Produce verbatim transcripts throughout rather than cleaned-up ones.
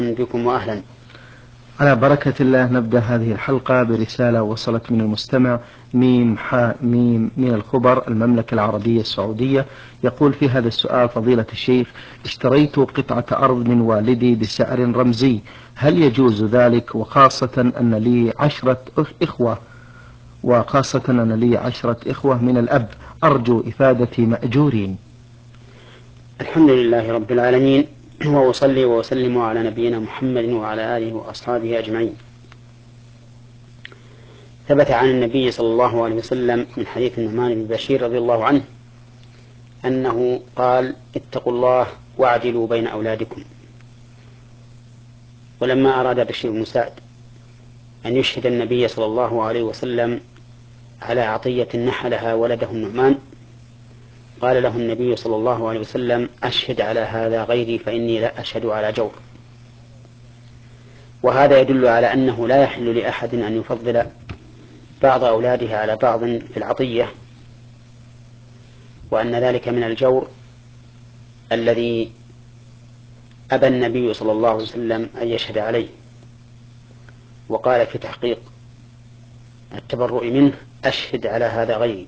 بكم وأهلا. على بركة الله نبدأ هذه الحلقة برسالة وصلت من المستمع ميم حاء ميم من الخبر المملكة العربية السعودية. يقول في هذا السؤال: فضيلة الشيخ، اشتريت قطعة أرض من والدي بسعر رمزي، هل يجوز ذلك؟ وخاصة أن لي عشرة إخوة وخاصة أن لي عشرة إخوة من الأب، أرجو إفادتي مأجورين. الحمد لله رب العالمين، وأصلي وأسلم على نبينا محمد وعلى آله وأصحابه أجمعين. ثبت عن النبي صلى الله عليه وسلم من حديث النعمان بن بشير رضي الله عنه أنه قال: اتقوا الله واعدلوا بين أولادكم. ولما أراد بشير بن سعد أن يشهد النبي صلى الله عليه وسلم على عطية نحلها ولده النعمان، قال له النبي صلى الله عليه وسلم: أشهد على هذا غيري فإني لا أشهد على جور. وهذا يدل على أنه لا يحل لأحد أن يفضل بعض أولاده على بعض في العطية، وأن ذلك من الجور الذي أبى النبي صلى الله عليه وسلم أن يشهد عليه، وقال في تحقيق التبرؤ منه: أشهد على هذا غيري.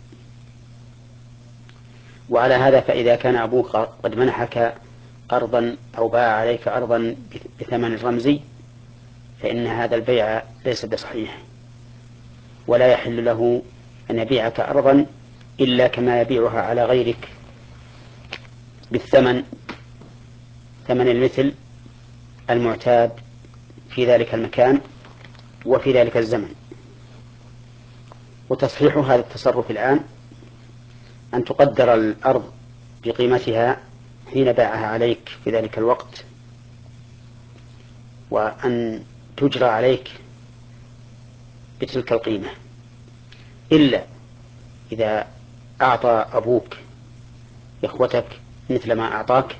وعلى هذا فإذا كان أبوك قد منحك أرضا أو باع عليك أرضا بثمن رمزي فإن هذا البيع ليس بصحيح، ولا يحل له أن يبيعك أرضا إلا كما يبيعها على غيرك بالثمن، ثمن المثل المعتاد في ذلك المكان وفي ذلك الزمن. وتصحيح هذا التصرف الآن أن تقدر الأرض بقيمتها حين باعها عليك في ذلك الوقت، وأن تجرى عليك بتلك القيمة، إلا إذا أعطى أبوك إخوتك مثل ما أعطاك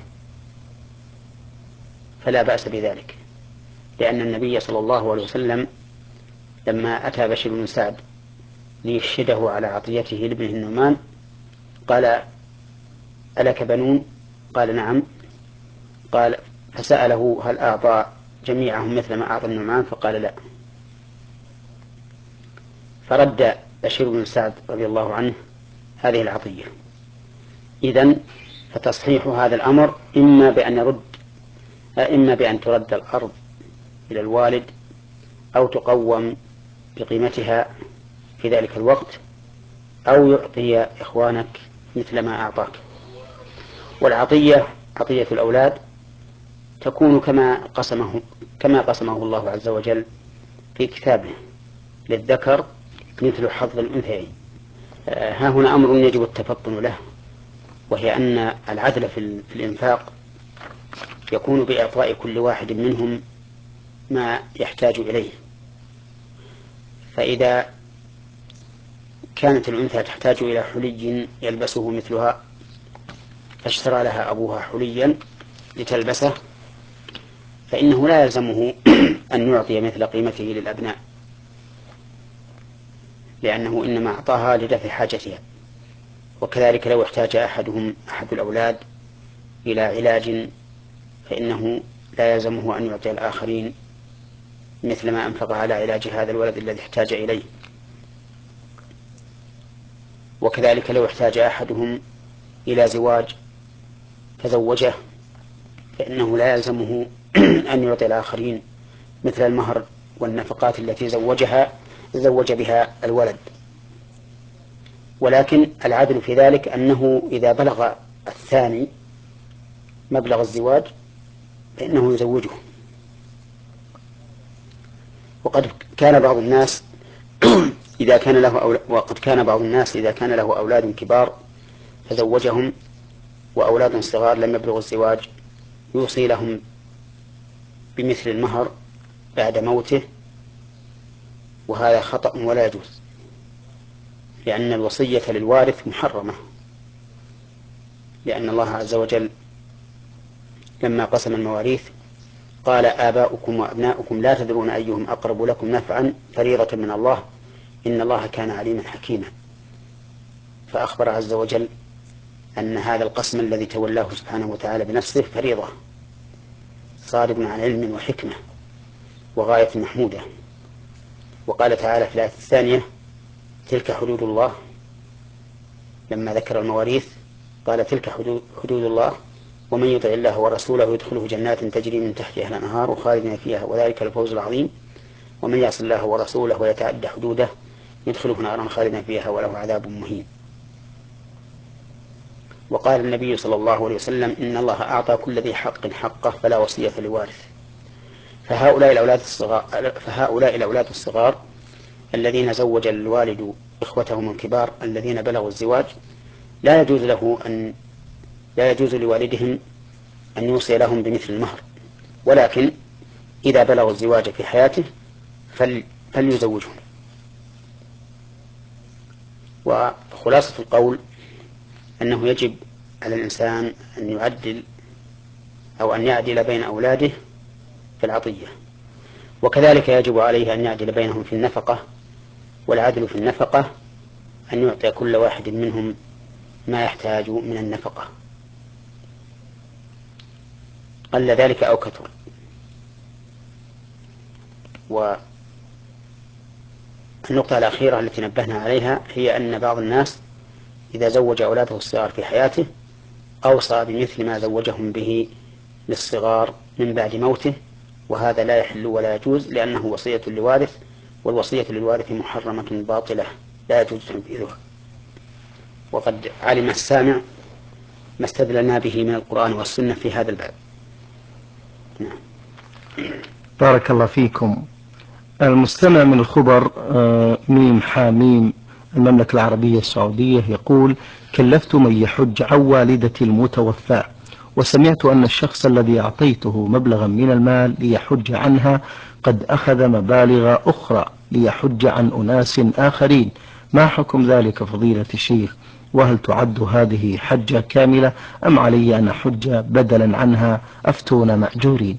فلا بأس بذلك، لأن النبي صلى الله عليه وسلم لما أتى بشير بن سعد ليشهده على عطيته لابنه النعمان قال: ألك بنون؟ قال: نعم. قال: فسأله: هل أعطى جميعهم مثل ما أعطى النعمان؟ فقال: لا. فرد بشير بن سعد رضي الله عنه هذه العطية. إذن فتصحيح هذا الأمر إما بأن يرد إما بأن ترد الأرض إلى الوالد أو تقوم بقيمتها في ذلك الوقت، أو يعطي إخوانك مثل ما أعطاك. والعطية عطية الأولاد تكون كما قسمه كما قسمه الله عز وجل في كتابه: للذكر مثل حظ الأنثيين. ها هنا أمر يجب التفطن له، وهي أن العدل في الإنفاق يكون بإعطاء كل واحد منهم ما يحتاج إليه. فإذا كانت الأنثى تحتاج إلى حلي يلبسه مثلها فاشترى لها أبوها حليا لتلبسه، فإنه لا يلزمه أن يعطي مثل قيمته للأبناء، لأنه إنما أعطاها لدفع حاجتها. وكذلك لو احتاج أحدهم أحد الأولاد إلى علاج فإنه لا يلزمه أن يعطي الآخرين مثل ما أنفق على علاج هذا الولد الذي احتاج إليه. وكذلك لو احتاج أحدهم إلى زواج فزوجه فإنه لا يلزمه أن يعطي الآخرين مثل المهر والنفقات التي زوجها زوج بها الولد. ولكن العدل في ذلك أنه إذا بلغ الثاني مبلغ الزواج فإنه يزوجه. وقد كان بعض الناس إذا كان له أولاد وقد كان بعض الناس إذا كان له أولاد كبار فزوجهم، وأولاد صغار لم يبلغوا الزواج يوصي لهم بمثل المهر بعد موته، وهذا خطأ ولا يجوز، لأن الوصية للوارث محرمة، لأن الله عز وجل لما قسم المواريث قال: آباؤكم وأبناؤكم لا تدرون أيهم أقرب لكم نفعا فريضة من الله إن الله كان عليما حكيما. فأخبر عز وجل أن هذا القسم الذي تولاه سبحانه وتعالى بنفسه فريضة، صادق عن علم وحكمة وغاية محمودة. وقال تعالى في الآية الثانية: تلك حدود الله، لما ذكر المواريث قال: تلك حدود الله ومن يطع الله ورسوله يدخله جنات تجري من تحتها الأنهار خالدين فيها وذلك الفوز العظيم ومن يعص الله ورسوله ويتعدى حدوده يدخله نارا خالدا فيها وله عذاب مهين. وقال النبي صلى الله عليه وسلم: إن الله أعطى كل ذي حق حقه فلا وصية لوارث. فهؤلاء الأولاد الصغار, فهؤلاء الأولاد الصغار الذين زوج الوالد إخوتهم الكبار الذين بلغوا الزواج لا يجوز له أن لا يجوز لوالدهم أن يوصي لهم بمثل المهر، ولكن إذا بلغوا الزواج في حياته فل فليزوجهم. وخلاصة القول أنه يجب على الإنسان أن يعدل أو أن يعدل بين أولاده في العطية، وكذلك يجب عليه أن يعدل بينهم في النفقة. والعدل في النفقة أن يعطي كل واحد منهم ما يحتاج من النفقة قل ذلك أو كثر. والنقطة الأخيرة التي نبهنا عليها هي أن بعض الناس إذا زوج أولاده الصغار في حياته أوصى بمثل ما زوجهم به للصغار من بعد موته، وهذا لا يحل ولا يجوز، لأنه وصية لوارث، والوصية للوارث محرمة باطلة لا يجوز تنفيذها. وقد علم السامع ما استدلنا به من القرآن والسنة في هذا الباب. نعم. بارك الله فيكم. المستمع من الخبر ميم حاميم المملكة العربية السعودية يقول: كلفت من يحج عن والدتي المتوفاة، وسمعت أن الشخص الذي أعطيته مبلغا من المال ليحج عنها قد أخذ مبالغ أخرى ليحج عن أناس آخرين، ما حكم ذلك فضيلة الشيخ؟ وهل تعد هذه حجة كاملة أم علي أن أحج بدلا عنها؟ أفتون مأجورين.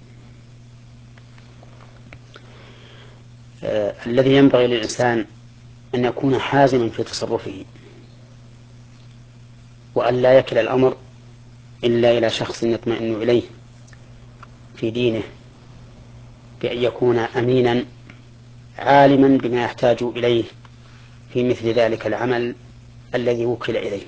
آه الذي ينبغي للإنسان أن يكون حازما في تصرفه، وأن لا يكل الأمر إلا إلى شخص يطمئن إليه في دينه، بأن يكون أمينا عالما بما يحتاج إليه في مثل ذلك العمل الذي وكل إليه.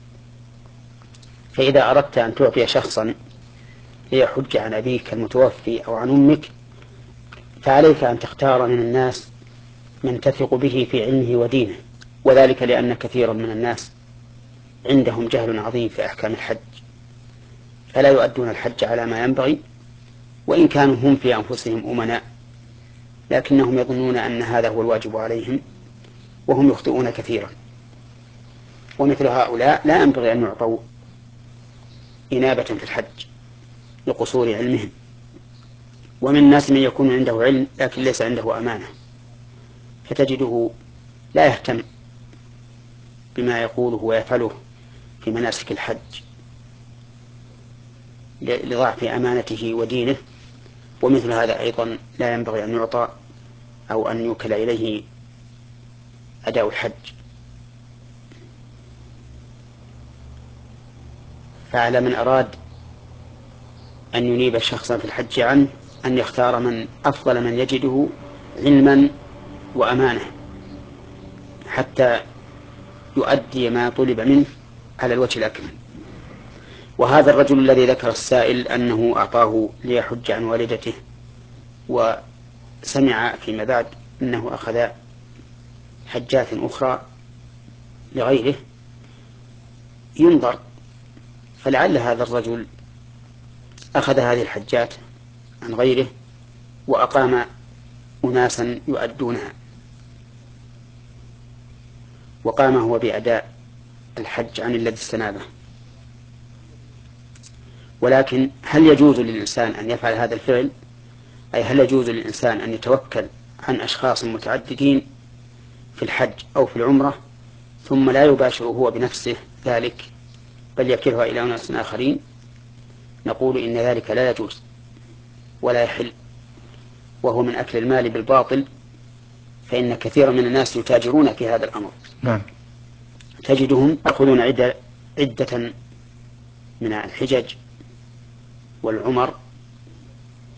فإذا أردت أن تعطي شخصا ليحج عن أبيك المتوفي أو عن أمك فعليك أن تختار من الناس من تثق به في علمه ودينه، وذلك لأن كثيرا من الناس عندهم جهل عظيم في أحكام الحج، فلا يؤدون الحج على ما ينبغي، وإن كانوا هم في أنفسهم أمناء لكنهم يظنون أن هذا هو الواجب عليهم وهم يخطئون كثيرا. ومثل هؤلاء لا ينبغي أن يعطوا إنابة في الحج لقصور علمهم. ومن الناس من يكون عنده علم لكن ليس عنده أمانة، فتجده لا يهتم بما يقوله ويفعله في مناسك الحج لضعف أمانته ودينه، ومثل هذا أيضا لا ينبغي أن يعطى أو أن يوكل إليه أداء الحج. فعلى من أراد أن ينيب شخصا في الحج عنه أن يختار من أفضل من يجده علما وأمانة حتى يؤدي ما طلب منه على الوجه الأكمل. وهذا الرجل الذي ذكر السائل أنه أعطاه ليحج عن والدته وسمع فيما بعد أنه أخذ حجات أخرى لغيره، ينظر، فلعل هذا الرجل أخذ هذه الحجات عن غيره وأقام أناسا يؤدونها، وقام هو بأداء الحج عن الذي استنابه. ولكن هل يجوز للإنسان أن يفعل هذا الفعل؟ أي هل يجوز للإنسان أن يتوكل عن أشخاص متعددين في الحج أو في العمرة ثم لا يباشر هو بنفسه ذلك بل يكلها إلى أناس آخرين؟ نقول إن ذلك لا يجوز ولا يحل، وهو من أكل المال بالباطل، فإن كثيرا من الناس يتاجرون في هذا الأمر. نعم. تجدهم يأخذون عدة, عدة من الحجج والعمر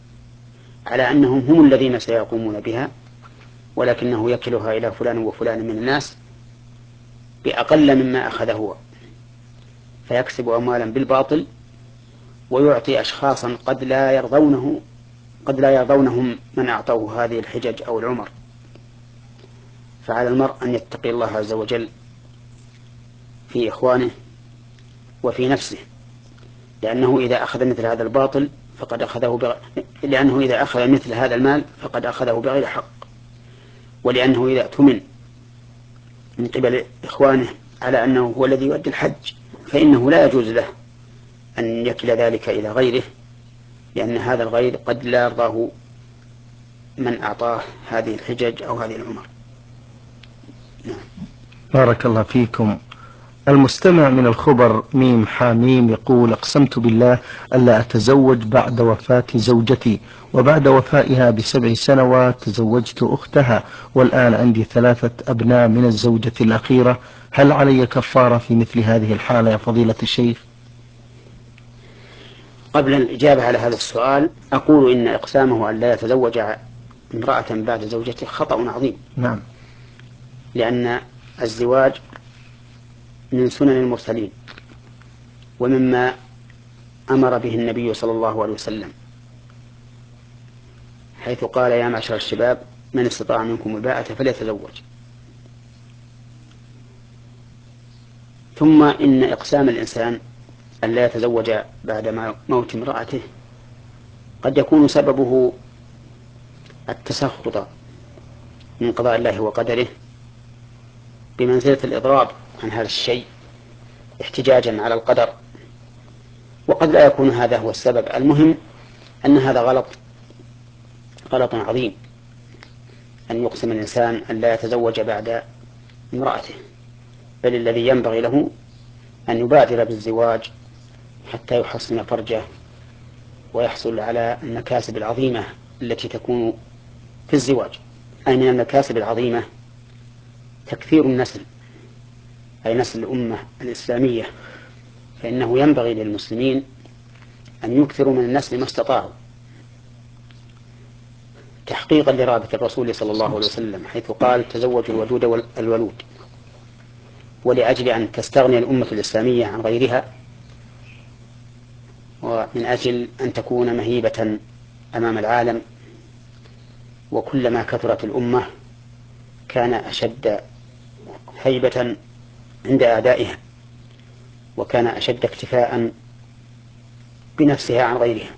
على أنهم هم الذين سيقومون بها، ولكنه يكلها إلى فلان وفلان من الناس بأقل مما أخذ هو، فيكسب أموالا بالباطل ويعطي أشخاصا قد لا يرضونه قد لا يرضونهم من أعطوه هذه الحجج أو العمر. فعلى المرء أن يتقي الله عز وجل في إخوانه وفي نفسه، لأنه إذا أخذ مثل هذا الباطل فقد أخذه بغ... لأنه إذا أخذ مثل هذا المال فقد أخذه بغير حق، ولأنه إذا اؤتمن من قبل إخوانه على أنه هو الذي يؤدي الحج فإنه لا يجوز له أن يكل ذلك إلى غيره، لأن هذا الغير قد لا يرضاه من أعطاه هذه الحجج أو هذه العمر. نعم. بارك الله فيكم. المستمع من الخبر ميم حاميم يقول: أقسمت بالله ألا أتزوج بعد وفاة زوجتي، وبعد وفائها بسبع سنوات تزوجت أختها، والآن عندي ثلاثة أبناء من الزوجة الأخيرة، هل علي كفارة في مثل هذه الحالة يا فضيلة الشيخ؟ قبل الإجابة على هذا السؤال أقول إن إقسامه أن لا يتزوج امرأة بعد زوجته خطأ عظيم. نعم. لأن الزواج من سنن المرسلين، ومما أمر به النبي صلى الله عليه وسلم، حيث قال: يا معشر الشباب من استطاع منكم الباءة فليتزوج. ثم إن إقسام الإنسان أن لا يتزوج بعد موت امرأته قد يكون سببه التسخط من قضاء الله وقدره بمنزلة الإضراب عن هذا الشيء احتجاجا على القدر، وقد لا يكون هذا هو السبب. المهم أن هذا غلط غلط عظيم أن يقسم الإنسان أن لا يتزوج بعد امرأته، بل الذي ينبغي له أن يبادر بالزواج حتى يحصن فرجه ويحصل على المكاسب العظيمة التي تكون في الزواج. أي من المكاسب العظيمة تكثير النسل، أي نسل الأمة الإسلامية، فإنه ينبغي للمسلمين أن يكثروا من النسل ما استطاعوا، تحقيقا لرابط الرسول صلى الله عليه وسلم حيث قال: تزوجوا الودود والولود. ولأجل أن تستغني الأمة الإسلامية عن غيرها، ومن أجل أن تكون مهيبة أمام العالم، وكلما كثرت الأمة كان أشد هيبة عند أعدائها، وكان أشد اكتفاء بنفسها عن غيرها.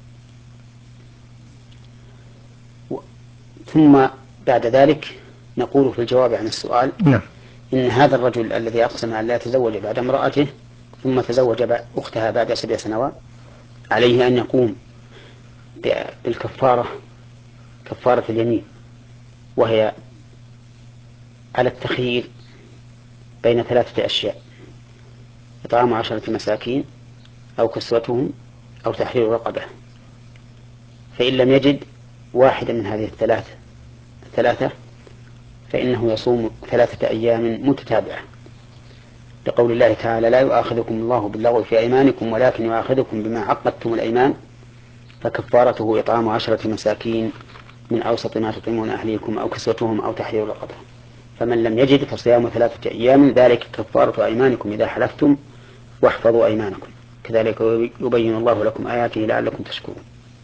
ثم بعد ذلك نقول في الجواب عن السؤال: نعم. إن هذا الرجل الذي أقسم أن لا يتزوج بعد امرأته ثم تزوج أختها بعد سبع سنوات عليه أن يقوم بالكفارة، كفارة اليمين، وهي على التخيير بين ثلاثة أشياء: إطعام عشرة مساكين أو كسوتهم أو تحرير رقبة. فإن لم يجد واحدا من هذه الثلاثة الثلاثة فإنه يصوم ثلاثة أيام متتابعة، لقول الله تعالى: لا يؤاخذكم الله باللغو في أيمانكم ولكن يؤاخذكم بما عقدتم الأيمان فكفارته إطعام عشرة مساكين من أوسط ما تطعمون أهليكم أو كسوتهم أو تحرير رقبة. فمن لم يجد فصيام ثلاثة أيام ذلك كفارة أيمانكم إذا حلفتم واحفظوا أيمانكم كذلك يبين الله لكم آياته لعلكم تشكرون.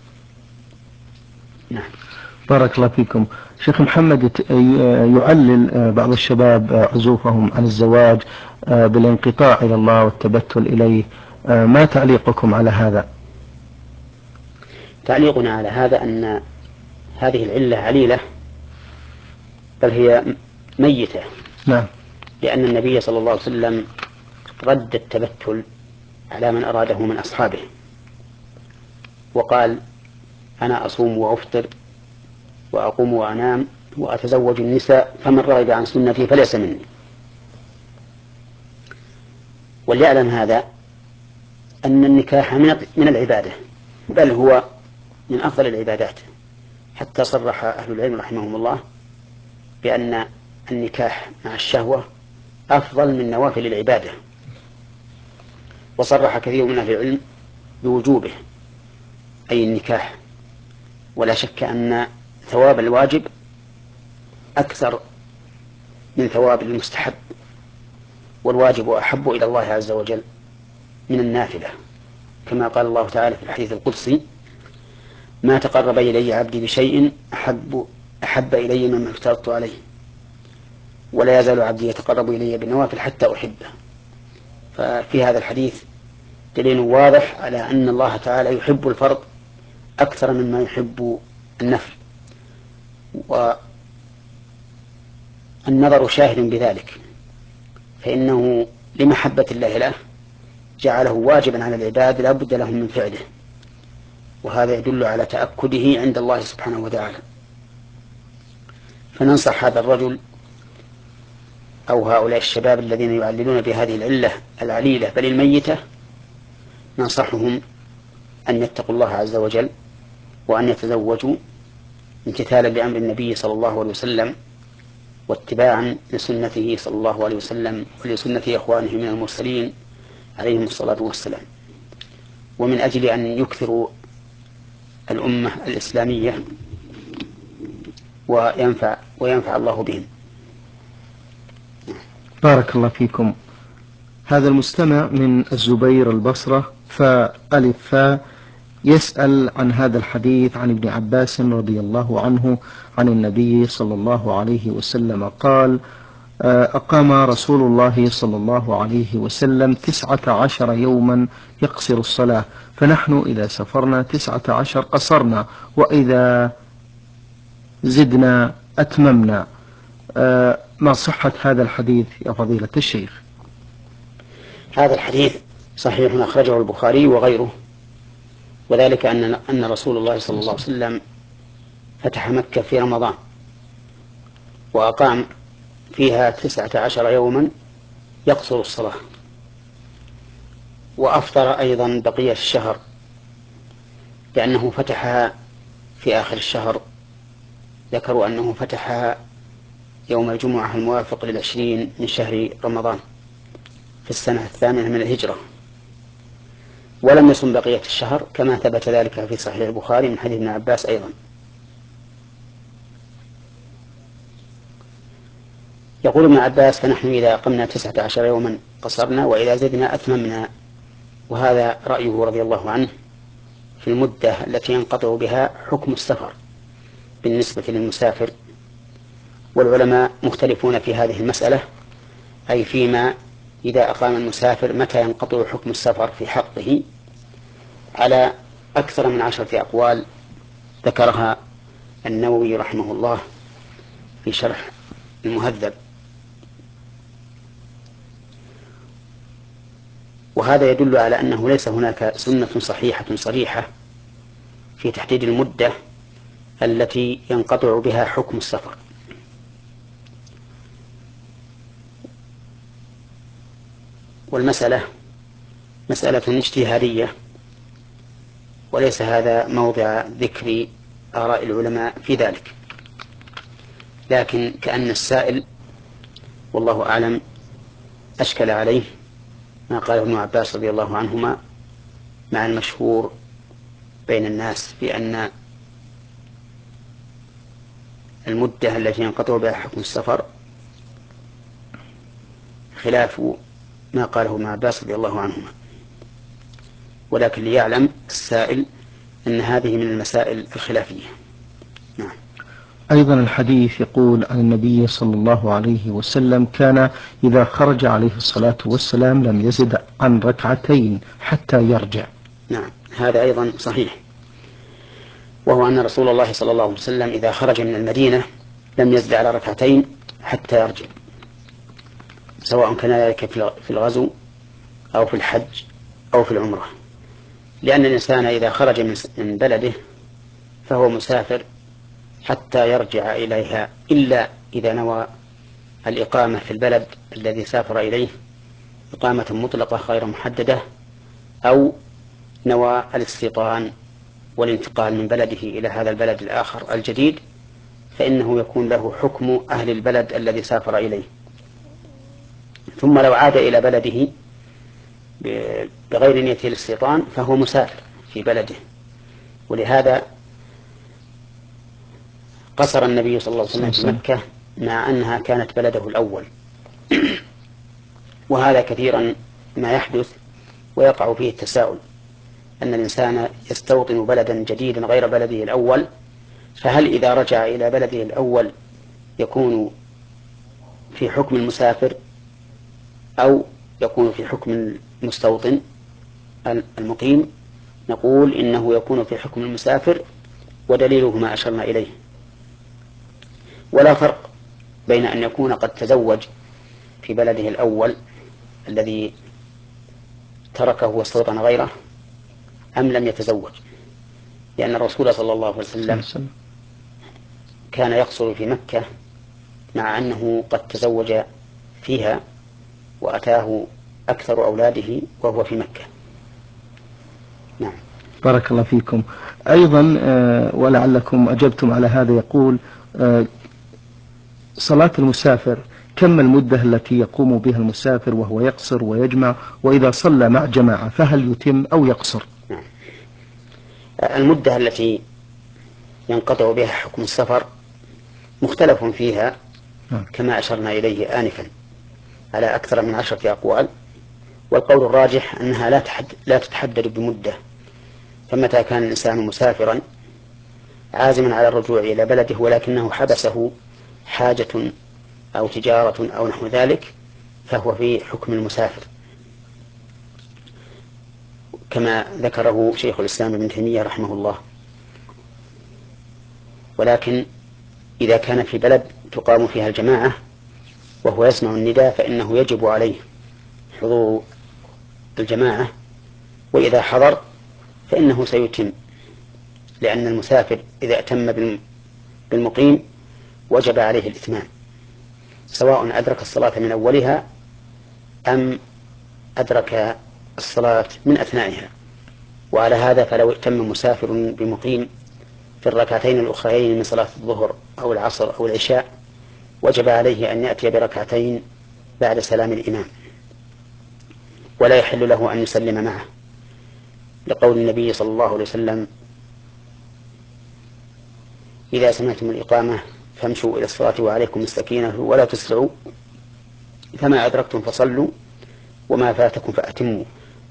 نعم. بارك الله فيكم. شيخ محمد، يعلل بعض الشباب عزوفهم عن الزواج بالانقطاع إلى الله والتبتل إليه، ما تعليقكم على هذا؟ تعليقنا على هذا أن هذه العلة عليلة، بل هي ميتة. نعم. لأن النبي صلى الله عليه وسلم رد التبتل على من أراده من أصحابه، وقال: أنا أصوم وأفطر وأقوم وأنام وأتزوج النساء فمن رغب عن سنتي فليس مني. وليعلم هذا أن النكاح من العبادة، بل هو من أفضل العبادات، حتى صرح أهل العلم رحمهم الله بأن النكاح مع الشهوة أفضل من نوافل العبادة، وصرح كثير من أهل العلم بوجوبه، أي النكاح ولا شك أن ثواب الواجب أكثر من ثواب المستحب، والواجب أحب إلى الله عز وجل من النافلة، كما قال الله تعالى في الحديث القدسي: ما تقرب إلي عبدي بشيء أحب, أحب إلي مما افترضت عليه، ولا يزال عبدي يتقرب إلي بالنوافل حتى أحبه. ففي هذا الحديث دليل واضح على أن الله تعالى يحب الفرض أكثر مما يحب النفل، والنظر شاهد بذلك، فإنه لمحبة الله له جعله واجبا على العباد لا بد لهم من فعله، وهذا يدل على تأكده عند الله سبحانه وتعالى. فننصح هذا الرجل أو هؤلاء الشباب الذين يعللون بهذه العلة العليلة بل الميتة، ننصحهم أن يتقوا الله عز وجل وأن يتزوجوا امتثالا لأمر النبي صلى الله عليه وسلم واتباعا لسنته صلى الله عليه وسلم ولسنة إخوانه من المرسلين عليهم الصلاة والسلام، ومن أجل أن يكثروا الأمة الإسلامية وينفع, وينفع الله بهم. بارك الله فيكم. هذا المستمع من الزبير البصرة فألف فا يسأل عن هذا الحديث عن ابن عباس رضي الله عنه عن النبي صلى الله عليه وسلم قال: أقام رسول الله صلى الله عليه وسلم تسعة عشر يوما يقصر الصلاة، فنحن إذا سفرنا تسعة عشر قصرنا، وإذا زدنا أتممنا. ما صحة هذا الحديث يا فضيلة الشيخ؟ هذا الحديث صحيح أخرجه البخاري وغيره، وذلك أن أن رسول الله صلى الله عليه وسلم فتح مكة في رمضان وأقام فيها تسعة عشر يوما يقصر الصلاة، وأفطر أيضا بقية الشهر، لأنه فتحها في آخر الشهر. ذكروا أنه فتحها يوم الجمعة الموافق للعشرين من شهر رمضان في السنة الثامنة من الهجرة، ولم يصم بقية الشهر كما ثبت ذلك في صحيح البخاري من حديث ابن عباس أيضا. يقول ابن عباس: فنحن إذا أقمنا تسعة عشر يوما قصرنا، وإذا زدنا أتممنا. وهذا رأيه رضي الله عنه في المدة التي ينقطع بها حكم السفر بالنسبة للمسافر، والعلماء مختلفون في هذه المسألة، أي فيما إذا أقام المسافر متى ينقطع حكم السفر في حقه، على أكثر من عشرة أقوال ذكرها النووي رحمه الله في شرح المهذب. وهذا يدل على أنه ليس هناك سنة صحيحة صريحة في تحديد المدة التي ينقطع بها حكم السفر. والمسألة مسألة اجتهادية، وليس هذا موضع ذكر آراء العلماء في ذلك، لكن كأن السائل والله أعلم أشكل عليه ما قال ابن عباس رضي الله عنهما مع المشهور بين الناس بأن المدة التي ينقطع بها حكم السفر خلاف ما قاله ابن عباس رضي الله عنهما. ولكن ليعلم السائل أن هذه من المسائل الخلافية. نعم. أيضا الحديث يقول عن النبي صلى الله عليه وسلم: كان إذا خرج عليه الصلاة والسلام لم يزد عن ركعتين حتى يرجع. نعم، هذا أيضا صحيح، وهو أن رسول الله صلى الله عليه وسلم إذا خرج من المدينة لم يزد على ركعتين حتى يرجع، سواء كان ذلك في الغزو أو في الحج أو في العمرة، لأن الإنسان إذا خرج من بلده فهو مسافر حتى يرجع إليها، إلا إذا نوى الإقامة في البلد الذي سافر إليه إقامة مطلقة غير محددة، أو نوى الاستيطان والانتقال من بلده إلى هذا البلد الآخر الجديد، فإنه يكون له حكم أهل البلد الذي سافر إليه. ثم لو عاد إلى بلده بغير نية الاستيطان فهو مسافر في بلده. ولهذا قصر النبي صلى الله عليه وسلم في مكة مع أنها كانت بلده الأول. وهذا كثيرا ما يحدث ويقع فيه التساؤل، أن الإنسان يستوطن بلدا جديدا غير بلده الأول، فهل إذا رجع إلى بلده الأول يكون في حكم المسافر أو يكون في حكم المستوطن المقيم؟ نقول إنه يكون في حكم المسافر، ودليله ما أشرنا إليه. ولا فرق بين أن يكون قد تزوج في بلده الأول الذي تركه واستوطن غيره أم لم يتزوج، لأن الرسول صلى الله عليه وسلم كان يقصر في مكة مع أنه قد تزوج فيها وأتاه أكثر أولاده وهو في مكة. نعم. بارك الله فيكم. أيضا ولعلكم أجبتم على هذا، يقول صلاة المسافر كم المدة التي يقوم بها المسافر وهو يقصر ويجمع، وإذا صلى مع جماعة فهل يتم أو يقصر؟ نعم. المدة التي ينقطع بها حكم السفر مختلف فيها كما أشرنا إليه آنفا على أكثر من عشرة أقوال، والقول الراجح أنها لا لا تتحدد بمدة. فمتى كان الإنسان مسافرا عازما على الرجوع إلى بلده ولكنه حبسه حاجة أو تجارة أو نحو ذلك فهو في حكم المسافر، كما ذكره شيخ الإسلام ابن تيمية رحمه الله. ولكن إذا كان في بلد تقام فيها الجماعة وهو يسمع النداء فإنه يجب عليه حضور الجماعة، وإذا حضر فإنه سيتم، لأن المسافر إذا أتم بالمقيم وجب عليه الإتمام، سواء أدرك الصلاة من أولها أم أدرك الصلاة من أثنائها. وعلى هذا فلو اتم مسافر بمقيم في الركعتين الأخرين من صلاة الظهر أو العصر أو العشاء وجب عليه أن يأتي بركعتين بعد سلام الإمام، ولا يحل له أن يسلم معه، لقول النبي صلى الله عليه وسلم: إذا سمعتم الإقامة فامشوا إلى الصلاة وعليكم السكينة ولا تسرعوا، فما أدركتم فصلوا وما فاتكم فأتموا.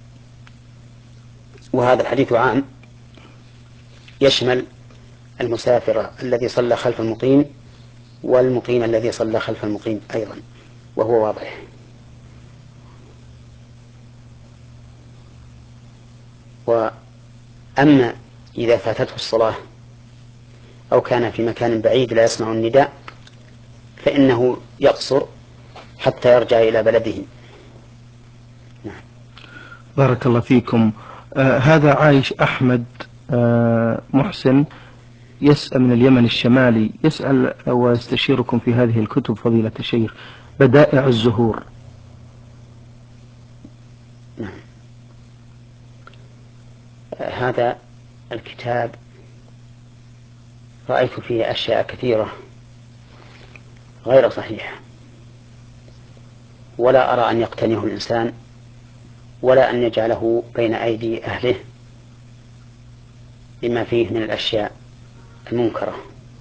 وهذا الحديث عام يشمل المسافر الذي صلى خلف المقيم والمقيم الذي صلى خلف المقيم أيضا، وهو واضح. وأما إذا فاتته الصلاة أو كان في مكان بعيد لا يسمع النداء فإنه يقصر حتى يرجع إلى بلده. نعم. بارك الله فيكم. آه هذا عايش أحمد آه محسن يسأل من اليمن الشمالي، يسأل ويستشيركم في هذه الكتب فضيلة الشيخ: بدائع الزهور. نعم. آه هذا الكتاب رأيت فيه أشياء كثيرة غير صحيحة، ولا أرى أن يقتنيه الإنسان ولا أن يجعله بين أيدي أهله لما فيه من الأشياء المنكرة.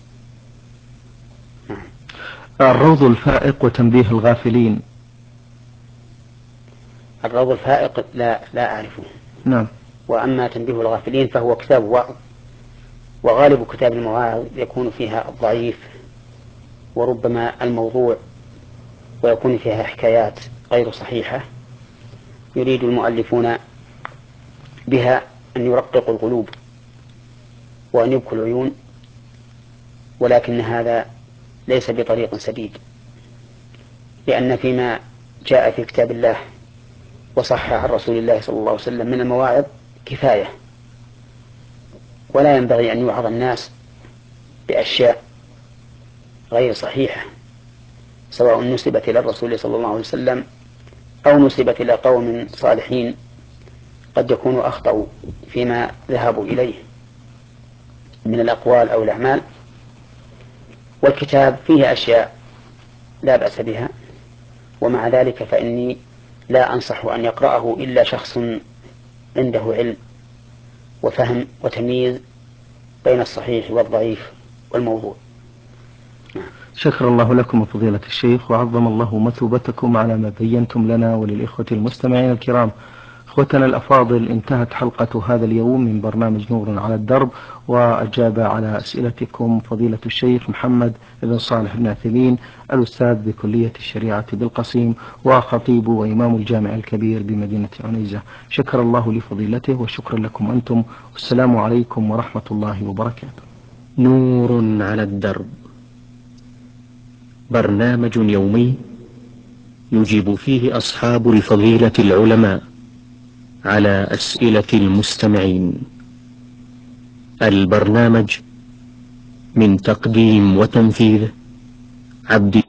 نعم. الروض الفائق وتنبيه الغافلين. الروض الفائق لا لا أعرفه. نعم. وأما تنبيه الغافلين فهو كتاب واعظ، وغالب كتاب المواعظ يكون فيها الضعيف وربما الموضوع، ويكون فيها حكايات غير صحيحة يريد المؤلفون بها أن يرققوا القلوب وأن يبكوا العيون، ولكن هذا ليس بطريق سديد، لأن فيما جاء في كتاب الله وصح عن رسول الله صلى الله عليه وسلم من المواعظ كفاية، ولا ينبغي أن يوعظ الناس بأشياء غير صحيحة سواء نسبت إلى الرسول صلى الله عليه وسلم أو نسبت إلى قوم صالحين قد يكونوا أخطأوا فيما ذهبوا إليه من الأقوال أو الأعمال. والكتاب فيه أشياء لا بأس بها، ومع ذلك فإني لا أنصح أن يقرأه إلا شخص عنده علم وفهم وتمييز بين الصحيح والضعيف والموضوع. شكر الله لكم فضيلة الشيخ، وعظم الله مثوبتكم على ما بينتم لنا وللإخوة المستمعين الكرام. إخوتنا الأفاضل، انتهت حلقة هذا اليوم من برنامج نور على الدرب، وأجاب على أسئلتكم فضيلة الشيخ محمد بن صالح بن عثيمين، الأستاذ بكلية الشريعة بالقصيم، وخطيب وإمام الجامع الكبير بمدينة عنيزة. شكر الله لفضيلته وشكرا لكم أنتم، والسلام عليكم ورحمة الله وبركاته. نور على الدرب، برنامج يومي يجيب فيه أصحاب الفضيلة العلماء على أسئلة المستمعين. البرنامج من تقديم وتنفيذ عبد